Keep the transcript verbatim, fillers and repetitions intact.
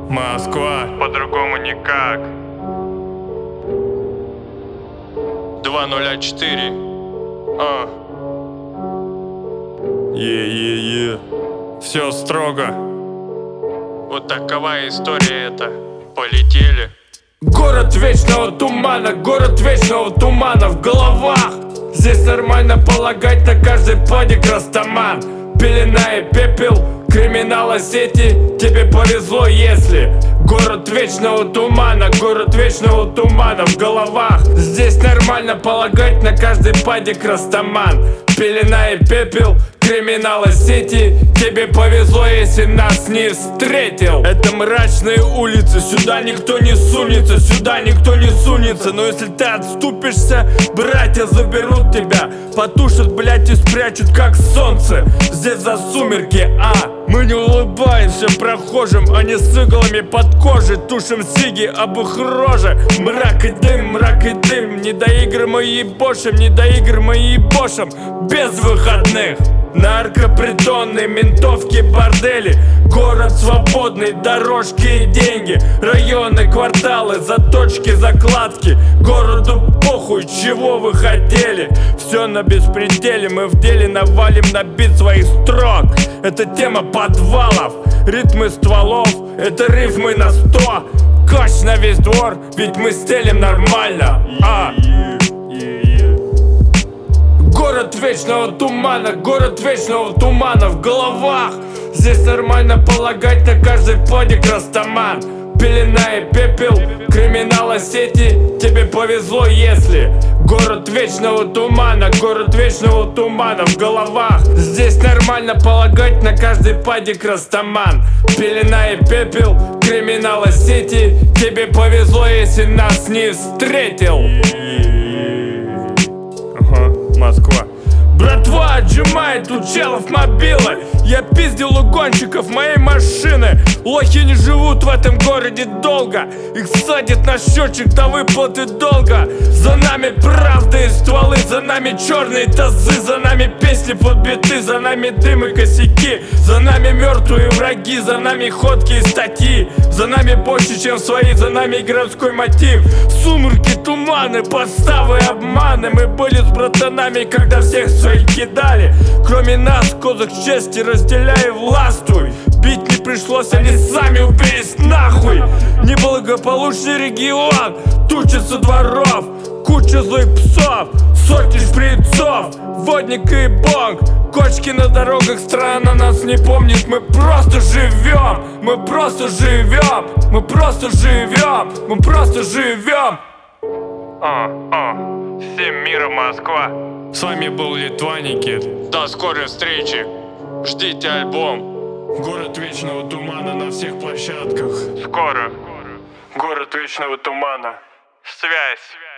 Москва, по-другому никак. два ноль четыре. А. Е-е-е. Все строго. Вот такова история эта. Полетели. Город вечного тумана, город вечного тумана в головах. Здесь нормально полагать на каждый подик растаман. Пелена и пепел, криминала сети. Тебе повезло, если город вечного тумана, город вечного тумана в головах. Здесь нормально полагать на каждый падик растаман. Пелена и пепел, криминала сети. Тебе повезло, если нас не встретил. Это мрачные улицы, сюда никто не сунется, сюда никто не сунется. Но если ты отступишься, братья заберут тебя, потушат, блять, и спрячут, как солнце. Здесь за сумерки, а мы не улыбаемся прохожим, они с иглами под кожей тушим сиги об их роже. Мрак и дым, мрак и дым, не до игр мы ебошим, не до игр мы ебошим без выходных. Наркопритоны, ментовки, бордели. Город свободный, дорожки и деньги. Районы, кварталы, заточки, закладки. Городу похуй, чего вы хотели. Все на беспределе, мы в деле навалим на бит своих строк. Это тема подвалов, ритмы стволов. Это рифмы на сто. Кач на весь двор, ведь мы стелим нормально. А Город вечного тумана, город вечного тумана в головах. Здесь нормально полагать на каждый подик растаман. Пелена и пепел, криминала сети. Тебе повезло, если город вечного тумана, город вечного тумана в головах. Здесь нормально полагать на каждый падик растаман. Пелена и пепел, криминала сети. Тебе повезло, если нас не встретил. Москва. Братва отжимает у челов мобилы. Я пиздил у гонщиков моей машины. Лохи не живут в этом городе долго. Их садят на счетчик до выплаты долга. За нами правда и стволы, за нами черные тазы. За нами песни под биты, за нами дым и косяки. За нами мертвые враги, за нами ходки и статьи. За нами больше, чем свои, за нами городской мотив. Сумерки, туманы, подставы, обманы. Мы были с братанами, когда всех своих кидали. Кроме нас, козак чести, разделяй и властвуй. Бить не пришлось, они сами убились нахуй. Неблагополучный регион, туча со дворов, куча злых псов, сотни шприцов, водник и бонг. Кочки на дорогах, страна нас не помнит. Мы просто живем, мы просто живем, мы просто живем, мы просто живем. А, а. Всем мира, Москва. С вами был Литва Никит. До скорой встречи. Ждите альбом. Город вечного тумана на всех площадках. Скоро. Город вечного тумана. Связь.